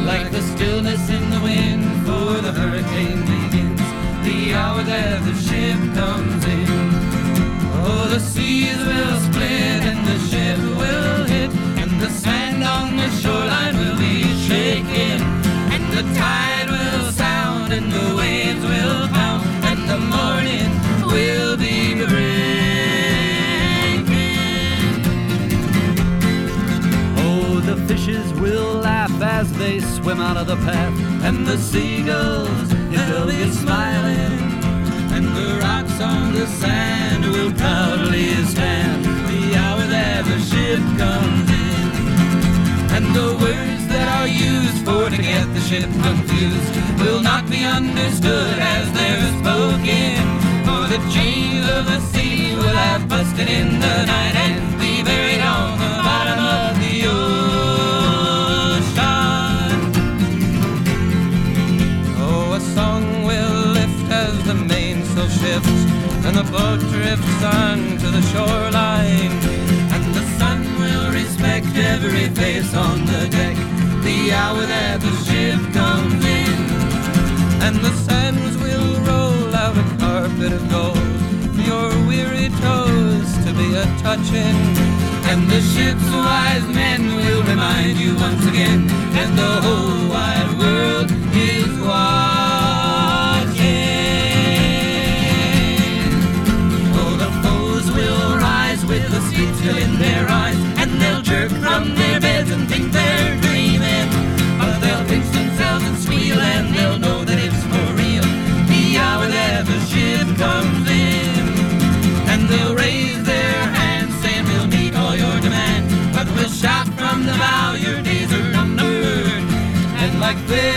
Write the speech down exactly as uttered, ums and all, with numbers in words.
like the stillness in the wind, for the hurricane begins the hour that the ship comes in. Oh, the seas will split and the ship will hit, and the sand on the shoreline will be shaking, and the tide will sound and the waves will pound, and the morning will be breaking. Oh, the fishes will laugh as they swim out of the path, and the seagulls, they'll be smiling, and the rocks on the sand will proudly stand the hour that the ship comes in. And the words that are used for to get the ship confused will not be understood as they're spoken, for the chains of the sea will have busted in the night and be buried on the bottom of the ocean. Oh, a song will lift as the mainsail shifts and the boat drifts on to the shoreline, and the sun will respect every face on the deck the hour that the ship comes in, and the sands will roll out a carpet of gold for your weary toes to be a-touching, and the ship's wise men will remind you once again that the whole wide world is watching. Oh, the foes will rise with the sleep still in their eyes, and they'll jerk from their beds and think they're dreaming, but they'll pinch themselves and squeal, and they'll know that it's for real the hour that the ship comes in. And they'll raise their hands saying we'll meet all your demands, but we'll shout from the bow your days are numbered, and like this